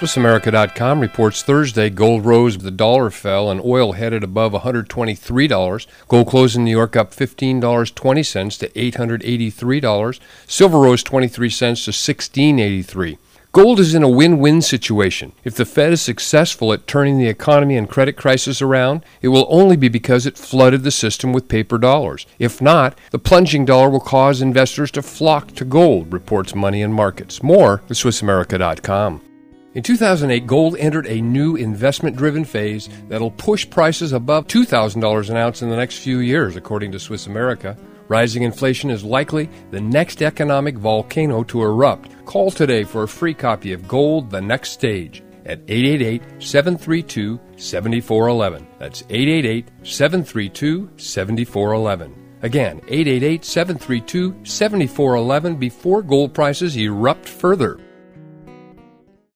SwissAmerica.com reports Thursday gold rose, the dollar fell, and oil headed above $123. Gold closed in New York up $15.20 to $883. Silver rose 23 cents to $16.83. Gold is in a win-win situation. If the Fed is successful at turning the economy and credit crisis around, it will only be because it flooded the system with paper dollars. If not, the plunging dollar will cause investors to flock to gold, reports Money and Markets. More at SwissAmerica.com. In 2008, gold entered a new investment-driven phase that'll push prices above $2,000 an ounce in the next few years, according to Swiss America. Rising inflation is likely the next economic volcano to erupt. Call today for a free copy of Gold: The Next Stage at 888-732-7411. That's 888-732-7411. Again, 888-732-7411 before gold prices erupt further.